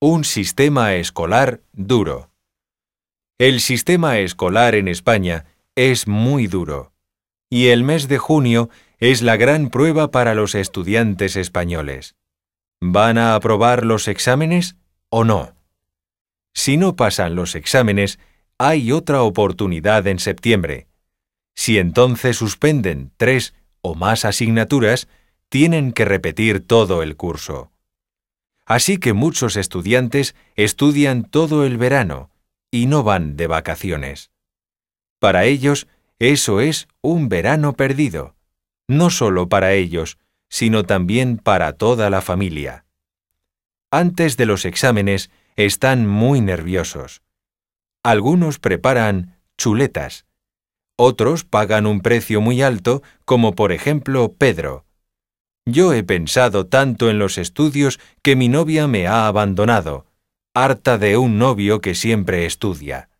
Un sistema escolar duro. El sistema escolar en España es muy duro, y el mes de junio es la gran prueba para los estudiantes españoles. ¿Van a aprobar los exámenes o no? Si no pasan los exámenes, hay otra oportunidad en septiembre. Si entonces suspenden 3 o más asignaturas, tienen que repetir todo el curso. Así que muchos estudiantes estudian todo el verano y no van de vacaciones. Para ellos, eso es un verano perdido, no solo para ellos, sino también para toda la familia. Antes de los exámenes están muy nerviosos. Algunos preparan chuletas. Otros pagan un precio muy alto, como por ejemplo Pedro. Yo he pensado tanto en los estudios que mi novia me ha abandonado, harta de un novio que siempre estudia.